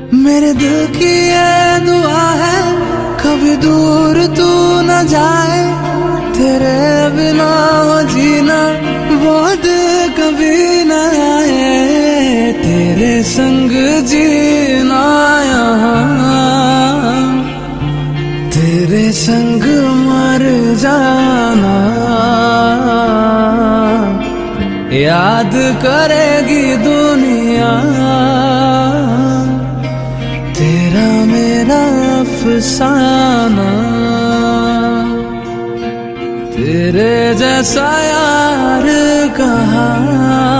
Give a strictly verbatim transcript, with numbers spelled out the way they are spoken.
मेरे दिल की ये दुआ है कभी दूर तू न जाए, तेरे बिना हो जीना वो दिन कभी न आए। तेरे संग जीना यहाँ, तेरे संग मर जाना, याद करेगी दुनिया तेरा मेरा अफसाना। तेरे जैसा यार कहाँ